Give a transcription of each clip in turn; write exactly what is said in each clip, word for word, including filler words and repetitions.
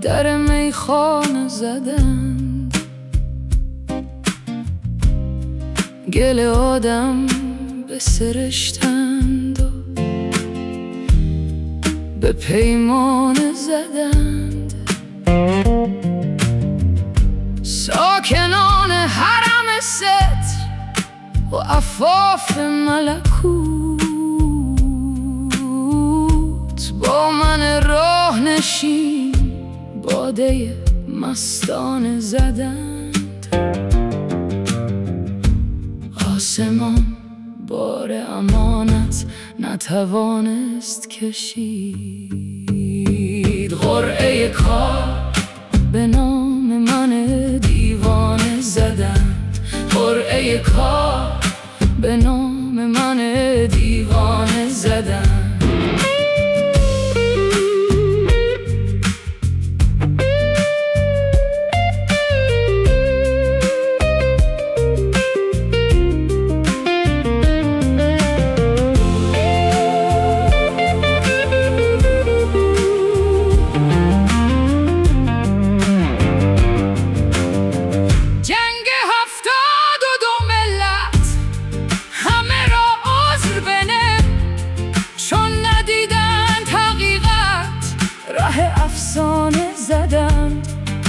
در میخانه زدند، گل آدم به سرشتند و به پیمانه زدند. ساکنان حرم ست و عفاف ملکوت با من راه نشین باده مستانه زدند. آسمان بار امانت نتوانست کشید، قرعه کار به نام من دیوانه زدند. قرعه کار به نام من دیوانه زدند. افسانه زدند.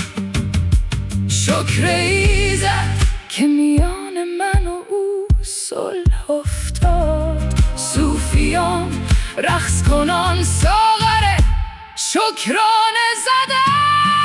شکر ایزد که میان من و او صلح افتاد. صوفیان رقص کنان ساغر شکرانه زدند.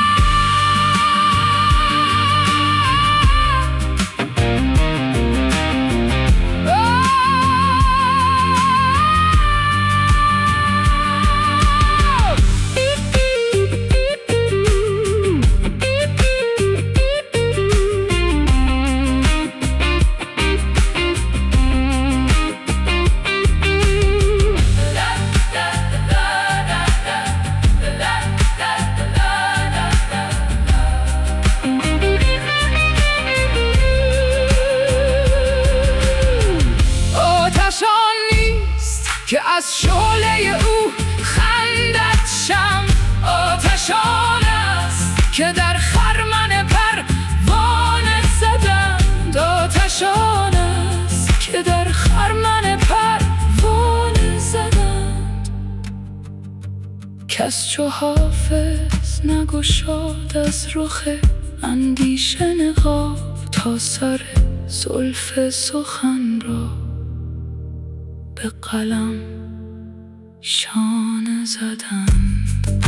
که از شعله او خندد شم، آتشان است که در خرمن پروانه زدند. آتشان است که در خرمن پروانه زدند. کس چو حافظ نگشاد از رخ اندیشه نقاب، تا سر زلف سخن را به قلم شانه زدند.